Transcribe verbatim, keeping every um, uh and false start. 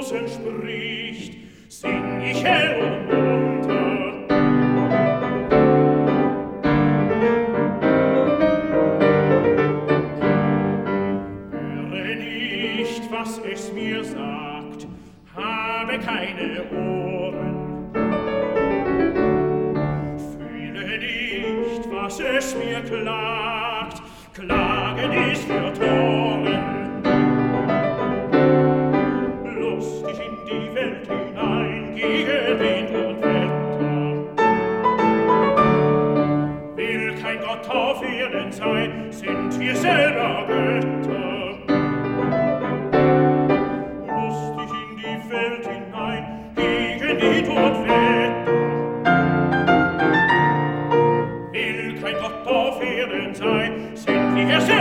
Rosen spricht, sing ich hell und munter. Höre nicht, was es mir sagt, habe keine Ohren. Fühle nicht, was es mir klagt, Klagen ist für Toren. Lustig in die Welt hinein, gegen Wind und Wetter. Will kein Gott auf Erden sein, sind wir selber Götter. Lustig in die Welt hinein, gegen Wind und Wetter. Will kein Gott auf Erden sein, sind wir selber